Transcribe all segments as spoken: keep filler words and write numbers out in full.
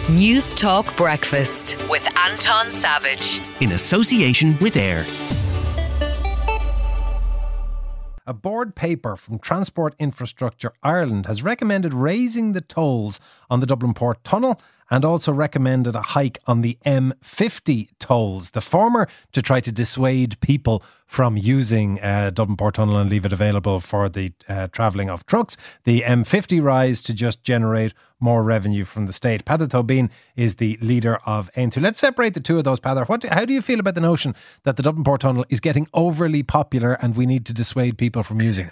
News Talk Breakfast with Anton Savage. In association with AIR. A board paper from Transport Infrastructure Ireland has recommended raising the tolls on the Dublin Port Tunnel and also recommended a hike on the M fifty tolls. The former to try to dissuade people from using uh, Dublin Port Tunnel and leave it available for the uh, travelling of trucks. The M fifty rise to just generate more revenue from the state. Peadar Tóibín is the leader of A N S U. Let's separate the two of those, Peadar. What, how do you feel about the notion that the Dublin Port Tunnel is getting overly popular and we need to dissuade people from using it?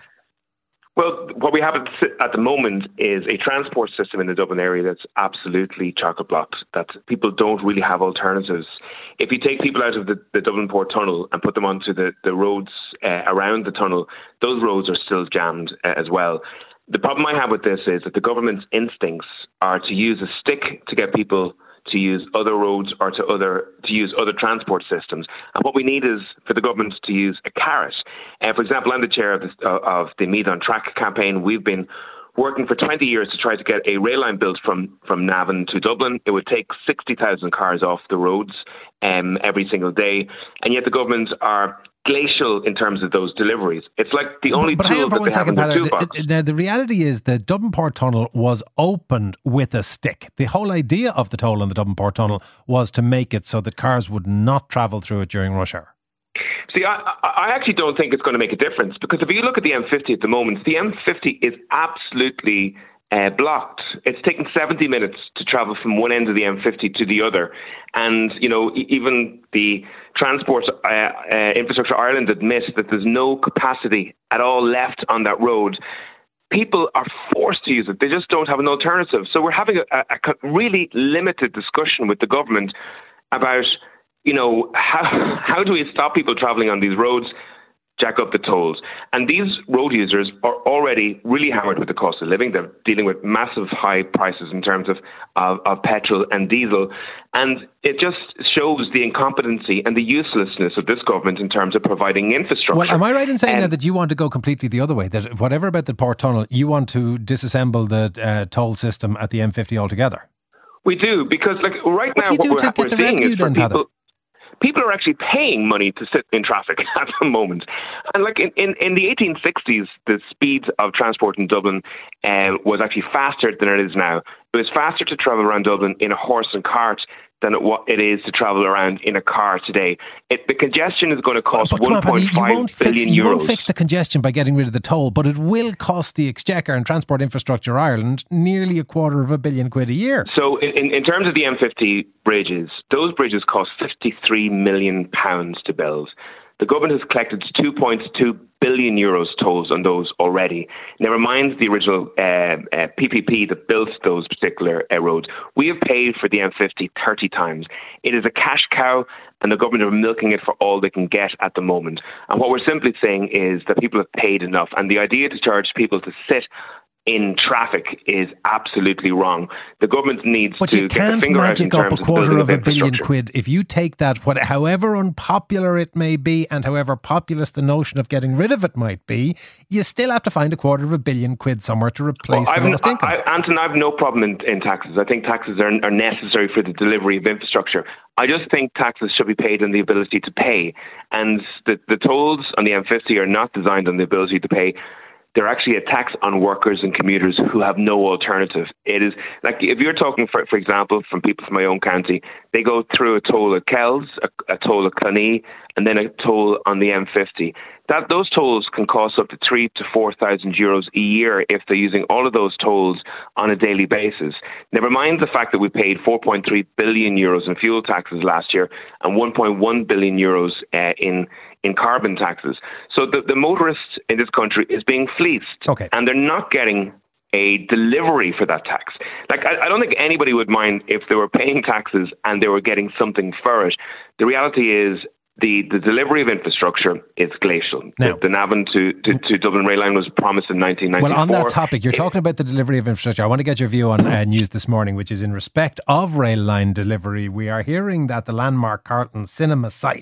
Well, what we have at the moment is a transport system in the Dublin area that's absolutely chock-a-blocked, that people don't really have alternatives. If you take people out of the, the Dublin Port Tunnel and put them onto the, the roads uh, around the tunnel, those roads are still jammed uh, as well. The problem I have with this is that the government's instincts are to use a stick to get people to use other roads or to other to use other transport systems. And what we need is for the government to use a carrot. Uh, for example, I'm the chair of, this, uh, of the Meath on Track campaign. We've been working for twenty years to try to get a rail line built from, from Navan to Dublin. It would take sixty thousand cars off the roads um, every single day. And yet the government are glacial in terms of those deliveries. It's like the only but, but tool that they second, have in the Peadar, toolbox. the, the, the reality is the Dublin Port Tunnel was opened with a stick. The whole idea of the toll on the Dublin Port Tunnel was to make it so that cars would not travel through it during rush hour. See, I, I actually don't think it's going to make a difference, because if you look at the M fifty at the moment, the M fifty is absolutely uh, blocked. It's taking seventy minutes to travel from one end of the M fifty to the other. And, you know, even the Transport uh, uh, Infrastructure Ireland admits that there's no capacity at all left on that road. People are forced to use it. They just don't have an alternative. So we're having a, a really limited discussion with the government about, you know, how how do we stop people travelling on these roads, jack up the tolls? And these road users are already really hammered with the cost of living. They're dealing with massive high prices in terms of, of, of petrol and diesel. And it just shows the incompetency and the uselessness of this government in terms of providing infrastructure. Well, am I right in saying um, now that you want to go completely the other way? That whatever about the Port Tunnel, you want to disassemble the uh, toll system at the M fifty altogether? We do, because like right what now do you what do we're, to get we're the seeing revenue is for then, people... Peadar? People are actually paying money to sit in traffic at the moment. And like in, in, in the eighteen sixties, the speed of transport in Dublin um, was actually faster than it is now. It was faster to travel around Dublin in a horse and cart than it, what it is to travel around in a car today. It, the congestion is going to cost but, but one point five billion euros. You won't fix the congestion by getting rid of the toll, but it will cost the Exchequer and Transport Infrastructure Ireland nearly a quarter of a billion quid a year. So in, in terms of the M fifty bridges, those bridges cost fifty-three million pounds to build. The government has collected two point two billion euros tolls on those already. Never mind the original uh, uh, P P P that built those particular uh, roads. We have paid for the M fifty thirty times. It is a cash cow, and the government are milking it for all they can get at the moment. And what we're simply saying is that people have paid enough. And the idea to charge people to sit in traffic is absolutely wrong. The government needs but to get the finger out in terms of building But you can't magic up a quarter of a billion infrastructure. quid. If you take that, what, however unpopular it may be and however populist the notion of getting rid of it might be, you still have to find a quarter of a billion quid somewhere to replace well, the lost income. I, Anton, I have no problem in, in taxes. I think taxes are, are necessary for the delivery of infrastructure. I just think taxes should be paid on the ability to pay. And the, the tolls on the M fifty are not designed on the ability to pay. They're actually a tax on workers and commuters who have no alternative. It is like if you're talking, for for example, from people from my own county, they go through a toll at Kells, a, a toll at Clonee, and then a toll on the M fifty. That those tolls can cost up to three to four thousand euros a year if they're using all of those tolls on a daily basis. Never mind the fact that we paid four point three billion euros in fuel taxes last year and one point one billion euros uh, in in carbon taxes. So the, the motorist in this country is being fleeced, okay. and they're not getting a delivery for that tax. Like, I, I don't think anybody would mind if they were paying taxes and they were getting something for it. The reality is the, the delivery of infrastructure is glacial. Now, the, the Navan to, to, to Dublin rail line was promised in nineteen ninety-four. Well, on that topic, you're it, talking about the delivery of infrastructure. I want to get your view on uh, news this morning, which is in respect of rail line delivery. We are hearing that the landmark Carlton Cinema site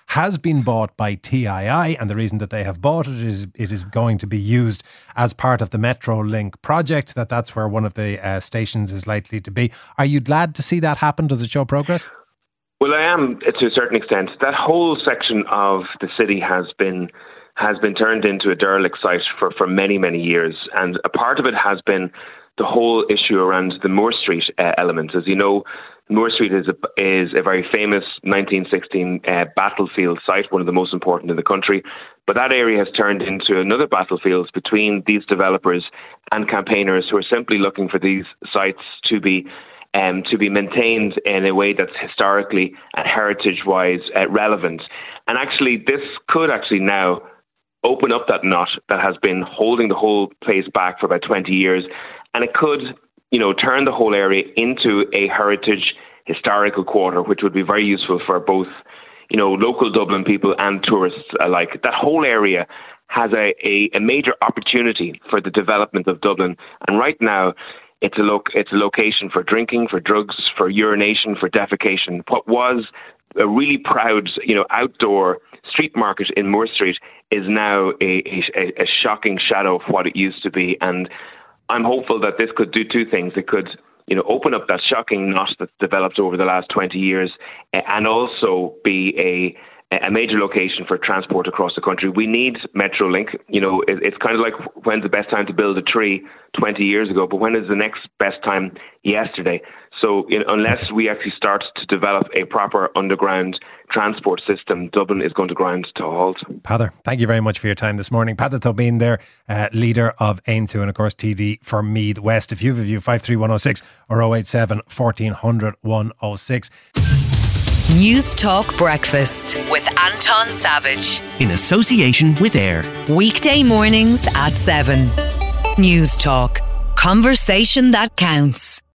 has been bought by T I I, and the reason that they have bought it is it is going to be used as part of the Metrolink project, that that's where one of the uh, stations is likely to be. Are you glad to see that happen? Does it show progress? Well, I am to a certain extent. That whole section of the city has been has been turned into a derelict site for, for many, many years. And a part of it has been the whole issue around the Moore Street uh, element. As you know, Moore Street is a, is a very famous nineteen sixteen uh, battlefield site, one of the most important in the country. But that area has turned into another battlefield between these developers and campaigners who are simply looking for these sites to be Um, to be maintained in a way that's historically and heritage-wise uh, relevant. And actually, this could actually now open up that knot that has been holding the whole place back for about twenty years. And it could, you know, turn the whole area into a heritage historical quarter, which would be very useful for both, you know, local Dublin people and tourists alike. That whole area has a, a, a major opportunity for the development of Dublin. And right now, It's a lo- it's a location for drinking, for drugs, for urination, for defecation. What was a really proud, you know, outdoor street market in Moore Street is now a, a, a shocking shadow of what it used to be. And I'm hopeful that this could do two things. It could, you know, open up that shocking knot that's developed over the last twenty years, and also be a a major location for transport across the country. We need Metrolink. You know, it, it's kind of like when's the best time to build a tree twenty years ago, but when is the next best time? Yesterday. So you know, unless we actually start to develop a proper underground transport system, Dublin is going to grind to a halt. Peadar, thank you very much for your time this morning. Peadar Tóibín there, uh, leader of Aontú and of course T D for Meath West. If you have a view, five three one oh six or oh eight seven, fourteen hundred, one oh six. News Talk Breakfast with Anton Savage. In association with AIR. Weekday mornings at seven. News Talk. Conversation that counts.